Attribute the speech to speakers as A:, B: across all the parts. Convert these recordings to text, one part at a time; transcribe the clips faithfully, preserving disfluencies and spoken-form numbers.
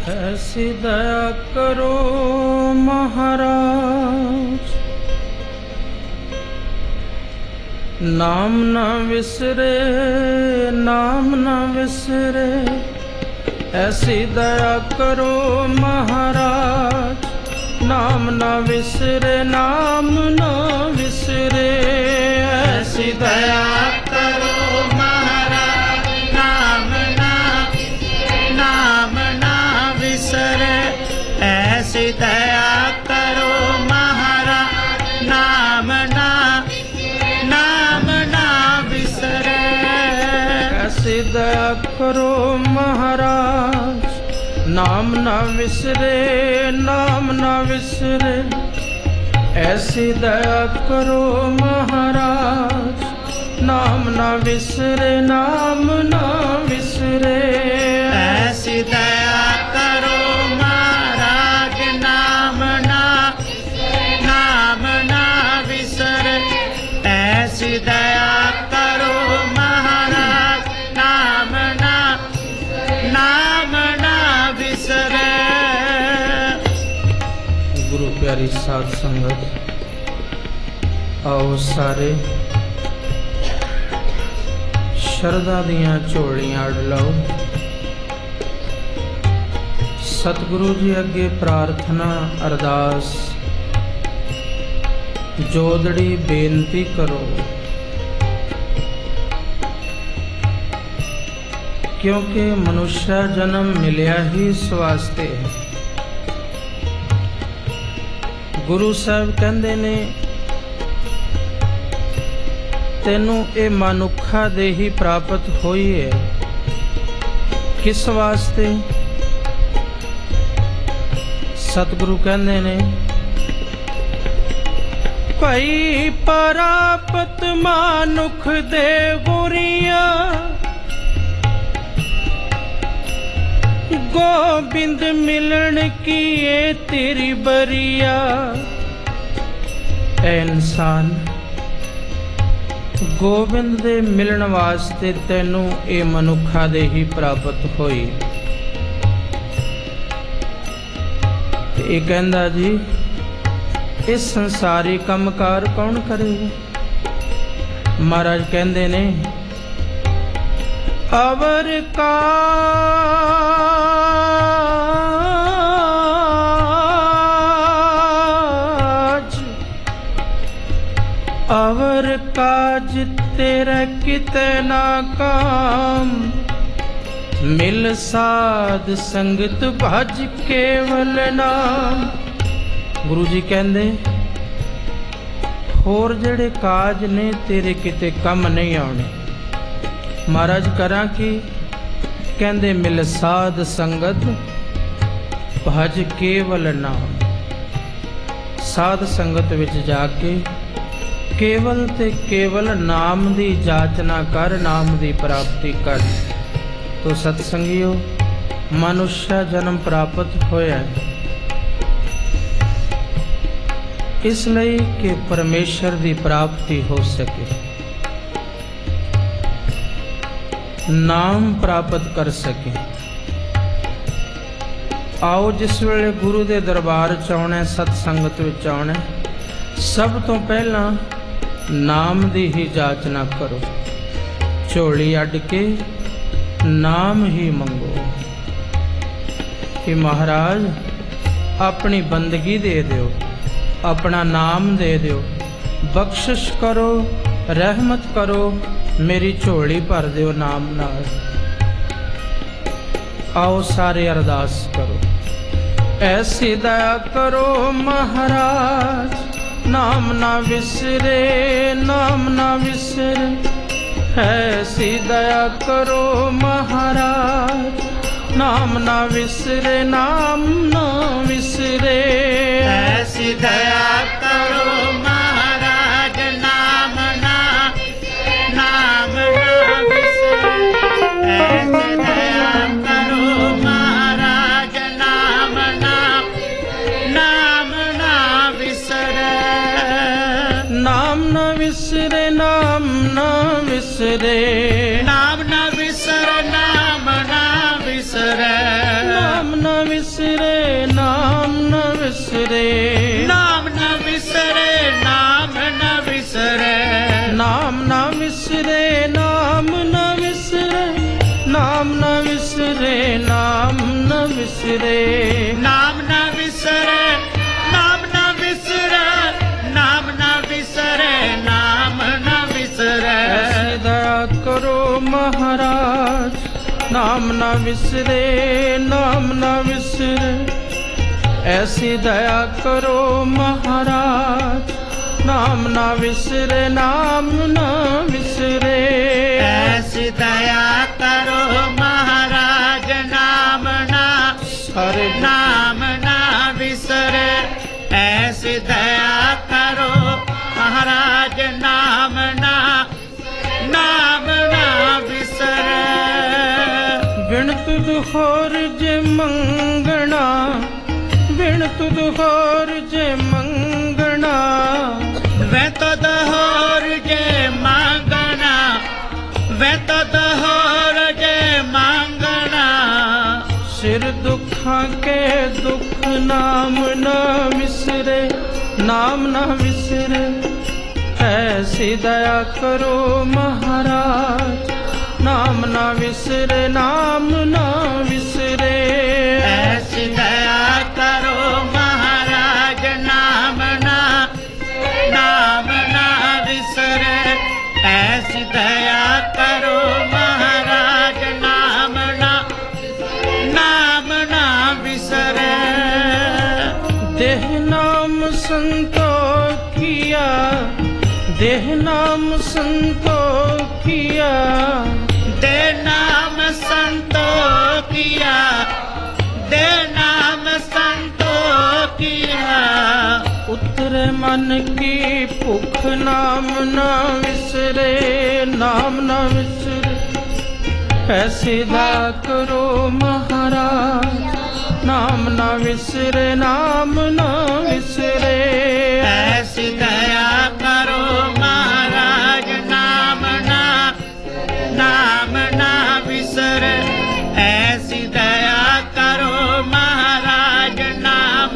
A: ऐसी दया करो महाराज, नाम न विसरे, नाम न विसरे। ऐसी दया करो महाराज, नाम न विसरे, नाम न विसरे। ऐसी दया करो महाराज, नाम न नाम न विसरे। ऐसी दया करो महाराज, नाम न नाम न विसरे। ऐसी दया करो महाराज, नाम न विसरे, नाम न विसरे। ऐसी दया करो महाराज, नाम न विसरे, नाम न विसरे। ऐसी दया करो महाराज, नाम न नाम न विसरे। ऐसी दया करो महाराज, नाम न नाम न विसरे। गुरु प्यारी साध संगत, आओ सारे शरदा दियां झोलियां अड़ लओ। सतगुरु जी अगे प्रार्थना अरदास जोदड़ी बेनती करो, क्योंकि मनुष्य जन्म मिलिया ही इस वास्ते है। गुरु साहब कहंदे ने तेनू ये मनुखा देही प्राप्त होई है, किस वास्ते? सतगुरु कहंदे ने भाई प्राप्त मानुख दे गुरिया, गोबिंद मिलन की ये तेरी बरिया। ऐ इंसान गोबिंद दे मिलन वास्ते तैनू ये मनुखा दे ही प्राप्त होई। ते ये कहंदा जी इस संसारी कमकार कौन करेगा? महाराज कहंदे ने अवर का अवर काज तेरा किते ना काम, मिल साध संगत भज केवल नाम। गुरु जी कहंदे होर जेड़े काज ने तेरे किते कम नहीं आने। महाराज करा कि कहंदे मिल साध संगत भज केवल नाम। साध संगत विच जाके केवल ते केवल नाम दी जाचना कर, नाम दी प्राप्ति कर। तो सत्संगियो मनुष्य जन्म प्राप्त होया इसलिए कि परमेश्वर दी प्राप्ति हो सके, नाम प्राप्त कर सके। आओ जिस वेले गुरु दे दरबार च आउणा, सतसंगत विच आउणा, सब तो पहला नाम दी ही जाचना करो। झोली अड के नाम ही मंगो कि महाराज अपनी बंदगी दे दियो, अपना नाम दे दियो, बख्शिश करो, रहमत करो, मेरी झोली भर दियो नाम नाल। आओ सारे अरदास करो। ऐसी दया करो महाराज, नाम ना विसरे, नाम ना विसरे। ऐसी दया करो महाराज, नाम ना विसरे, नाम ना विसरे। ऐसी दया करो महाराज, नाम ना नाम ना विसरे। ऐसी दया करो महाराज, नाम ना नाम ना विसरे। नाम न विसरे, नाम न विसरे, नाम न विसरे, नाम न विसरे, नाम न विसरे। विसरे नाम न विसरे,
B: नाम न विसरे नाम न विसरे,
A: नाम न विसरे नाम न विसरे, नाम न विसरे नाम न विसरे,
B: नाम न विसरे नाम न विसरे, नाम न विसरे नाम न विसरे।
A: ऐसी दया करो महाराज, नाम न विसरे नाम न विसरे, ऐसी दया करो महाराज, नाम न विसरे नाम न विसरे,
B: ऐसी दया करो महाराज, नाम ना
A: हरे
B: नाम ना विसरे, ऐसी दया करो महाराज, नाम ना नाम ना विसरे।
A: बिन तुद होर जे मंगना, बिन तुद होर जे मंगना,
B: वे तो दहोर जे मांगना, वे तो दहोर जे मांगना,
A: सिर दुखां के दुख नाम न विसरे, नाम न विसरे, ऐसी दया करो महाराज, नाम न विसरे नाम न विसरे,
B: ऐसी दया करो महाराज, नाम ना नाम ना विसरे, ऐसी दया करो महाराज, नाम ना नाम ना विसरे।
A: देह नाम संतोखिया, देह नाम संतोखिया,
B: दे नाम संतोखिया, दे नाम संतोखिया,
A: उतरे मन की भुख नाम न विसरे, नाम न विसरे, ऐसी दया करो महाराज, नाम न विसरे नाम न विसरे,
B: ऐसी दया करो महाराज, नाम ना नाम ना विसरे, ऐसी दया करो महाराज, नाम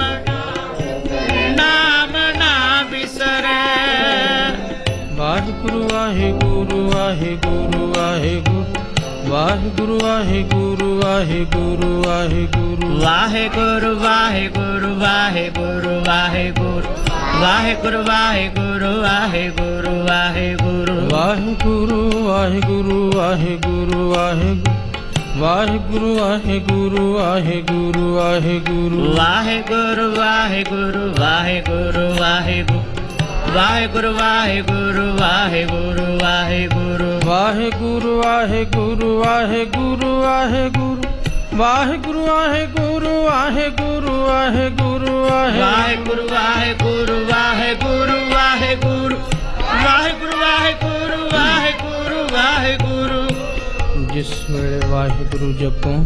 B: नाम ना विसरे।
A: वाहिगुरु वाहिगुरु वाहिगुरु वाहिगुरु, वाहिगुरु वाहिगुरु वाहिगुरु वाहिगुरु,
B: वाहिगुरु वाहिगुरु वाहिगुरु वाहिगुरु, वाहिगुरु वाहिगुरु वाहिगुरु वाहिगुरु,
A: वाहिगुरु वाहिगुरु वाहिगुरु वाहिगुरु, वाहिगुरु वाहिगुरु वाहिगुरु वाहिगुरु,
B: वाहिगुरु वाहिगुरु वाहिगुरु वाहिगुरु, वाहिगुरु वाहिगुरु वाहिगुरु वाहिगुरु,
A: वाहिगुरु वाहिगुरु वाहिगुरु वाहिगुरु, वाहिगुरु वाहिगुरु वाहिगुरु वाहिगुरु
B: वाहिगुरु वाहिगुरु वाहिगुरु वाहिगुरु, वाहिगुरु वाहिगुरु वाहिगुरु वाहिगुरु।
A: जिस वेले वाहिगुरु जपो,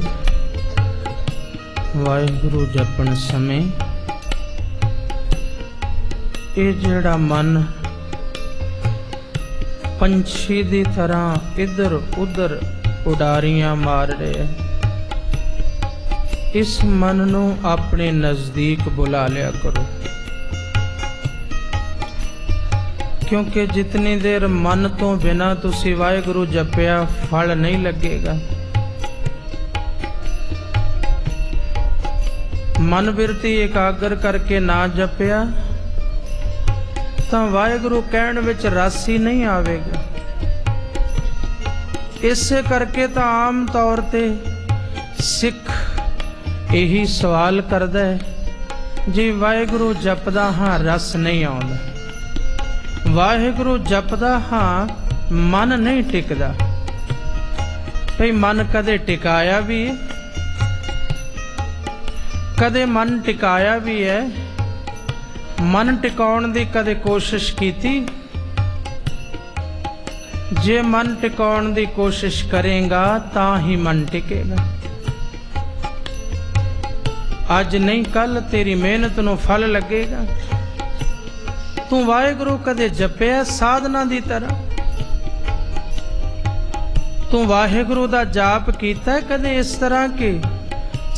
A: वाहिगुरु जपण समय ਇਹ ਜਿਹੜਾ ਮਨ ਪੰਛੀ ਦੀ ਤਰ੍ਹਾਂ ਇੱਧਰ ਉੱਧਰ ਉਡਾਰੀਆਂ ਮਾਰ ਰਿਹਾ, ਇਸ ਮਨ ਨੂੰ ਆਪਣੇ ਨਜ਼ਦੀਕ ਬੁਲਾ ਲਿਆ ਕਰੋ, ਕਿਉਂਕਿ ਜਿਤਨੀ ਦੇਰ ਮਨ ਤੋਂ ਬਿਨਾਂ ਤੁਸੀਂ ਵਾਹਿਗੁਰੂ ਜਪਿਆ ਫਲ ਨਹੀਂ ਲੱਗੇਗਾ। ਮਨ ਬਿਰਤੀ ਇਕਾਗਰ ਕਰਕੇ ਨਾ ਜਪਿਆ ਤਾਂ ਵਾਹਿਗੁਰੂ ਕਹਿਣ ਵਿੱਚ ਰਸ ਹੀ ਨਹੀਂ ਆਵੇਗਾ। ਇਸੇ ਕਰਕੇ ਤਾਂ ਆਮ ਤੌਰ ਤੇ ਸਿੱਖ ਇਹੀ ਸਵਾਲ ਕਰਦਾ ਹੈ, ਜੀ ਵਾਹਿਗੁਰੂ ਜਪਦਾ ਹਾਂ ਰਸ ਨਹੀਂ ਆਉਂਦਾ, ਵਾਹਿਗੁਰੂ ਜਪਦਾ ਹਾਂ ਮਨ ਨਹੀਂ ਟਿਕਦਾ। ਭਈ ਮਨ ਕਦੇ ਟਿਕਾਇਆ ਵੀ ਹੈ, ਕਦੇ ਮਨ ਟਿਕਾਇਆ ਵੀ ਹੈ, ਮਨ ਟਿਕਾਉਣ ਦੀ ਕਦੇ ਕੋਸ਼ਿਸ਼ ਕੀਤੀ? ਜੇ ਮਨ ਟਿਕਾਉਣ ਦੀ ਕੋਸ਼ਿਸ਼ ਕਰੇਗਾ ਤਾਂ ਹੀ ਮਨ ਟਿਕੇਗਾ। ਅੱਜ ਨਹੀਂ ਕੱਲ ਤੇਰੀ ਮਿਹਨਤ ਨੂੰ ਫਲ ਲੱਗੇਗਾ। ਤੂੰ ਵਾਹਿਗੁਰੂ ਕਦੇ ਜਪਿਆ ਸਾਧਨਾ ਦੀ ਤਰ੍ਹਾਂ? ਤੂੰ ਵਾਹਿਗੁਰੂ ਦਾ ਜਾਪ ਕੀਤਾ ਕਦੇ ਇਸ ਤਰ੍ਹਾਂ ਕਿ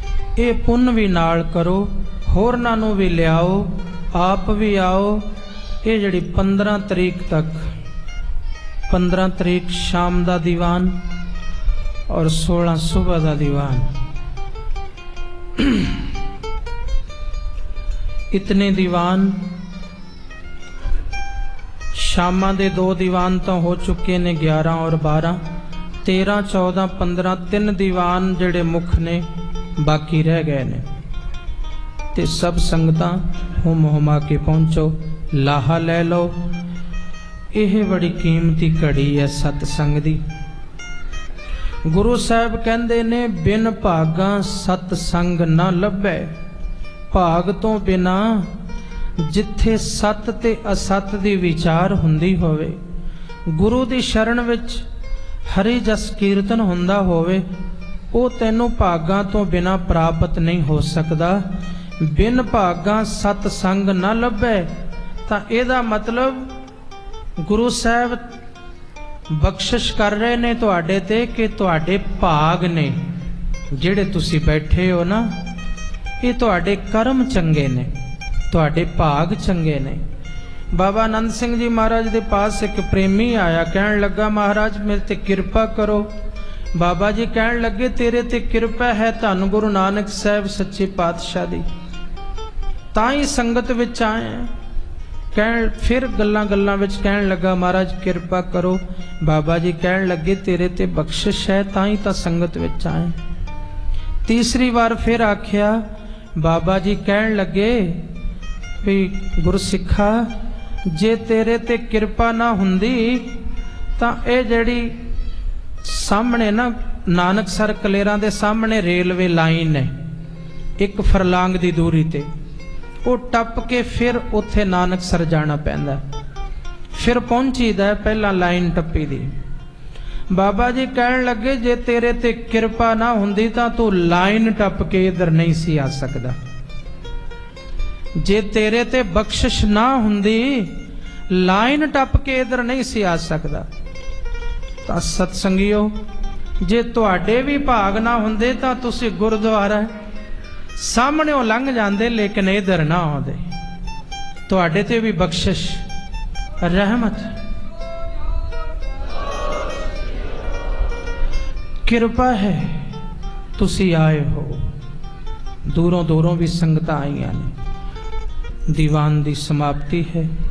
A: ਇਹ ਪੁੰਨ ਵੀ ਨਾਲ ਕਰੋ, ਹੋਰਨਾਂ ਨੂੰ ਵੀ ਲਿਆਓ, ਆਪ ਵੀ ਆਓ। ਇਹ ਜਿਹੜੀ ਪੰद्रह ਤਰੀਕ ਤੱਕ, पंद्रह तरीक शाम का दीवान और सोलह सुबह का दीवान, इतने दीवान। शामा दे दो दीवान तो हो चुके ने, ग्यारह और बारह, तेरह चौदह पंद्रह, तीन दीवान जेड़े मुख ने बाकी रह गए ने। ते सब संगतां हुम हुमा के पहुंचो, लाहा ले लो। यह बड़ी कीमती घड़ी है सतसंग दी। गुरु साहब कहंदे ने बिन भागा सतसंग न लभै। भाग तो बिना जिथे सत ते असत दी विचार हुंदी होवे, गुरु दी शरण विच हरि जस कीर्तन हुंदा होवे, वो तैनू भागा तो बिना प्राप्त नहीं हो सकदा। बिन भागा सतसंग न लभै, तां इहदा मतलब गुरु साहब बख्शिश कर रहे ने तुहाडे ते कि तुहाडे भाग ने जिहड़े तुसी बैठे हो ना, ये तुहाडे कर्म चंगे ने, तुहाडे भाग चंगे ने। बाबा आनंद सिंह जी महाराज दे पास एक प्रेमी आया, कहन लगा महाराज मेरे ते कृपा करो। बाबा जी कहन लगे तेरे ते कृपा है धन गुरु नानक साहब सच्चे पातशाह दी, तां ही संगत विच आए। कह फिर गल्लां गल्लां विच कहन लगा महाराज कृपा करो। बाबा जी कहन लगे तेरे ते बख्शिश है तां ही तां संगत विच आए। तीसरी बार फिर आख्या, बाबा जी कहन लगे भी गुरसिखा जे तेरे ते कृपा ना हुंदी तां ए जिहड़ी सामने ना नानकसर कलेरां दे सामने रेलवे लाइन है, एक फरलांग दी दूरी ते, वो टप के फिर उत्थे नानकसर जाना पैंदा, फिर पहुंचीदा पहला लाइन टप्पी दी। बाबा जी कहन लगे जे तेरे ते कृपा ना हुंदी तां तू लाइन टप के इधर नहीं सी आ सकदा। जे तेरे ते बख्शिश ना हुंदी लाइन टप के इधर नहीं सी आ सकदा। तां सतसंगियो जे तुहाडे भी भाग ना हुंदे तां तुसी गुरुद्वारा सामने लंघ जाते, लेकिन इधर ना आते। तुहाडे ते भी बख्शिश रहमत कृपा है, तुसी आए हो। दूरों दूरों भी संगतां आईयां ने। दीवान दी समाप्ति है।